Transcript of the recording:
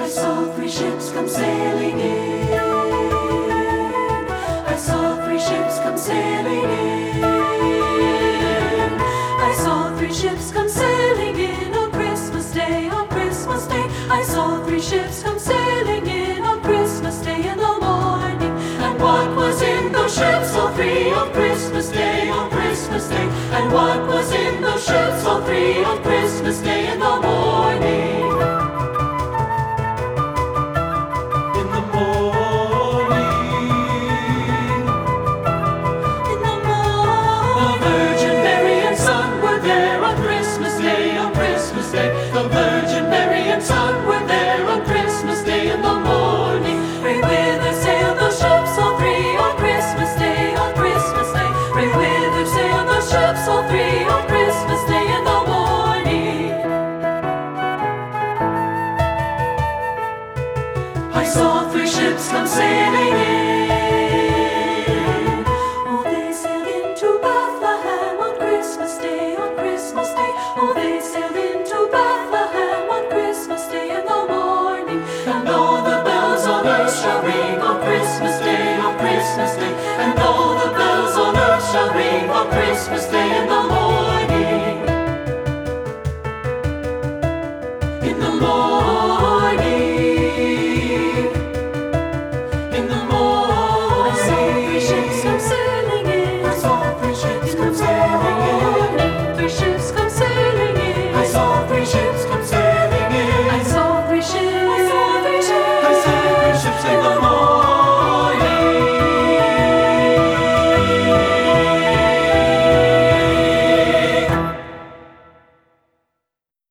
I saw three ships come sailing in. I saw three ships come sailing in. I saw three ships come sailing in on Christmas Day, on Christmas Day. I saw three ships come sailing in on Christmas Day in the morning. And what was in those ships, all three, on Christmas Day, on Christmas Day? And what was in those ships, all three, on Christmas Day in the morning? The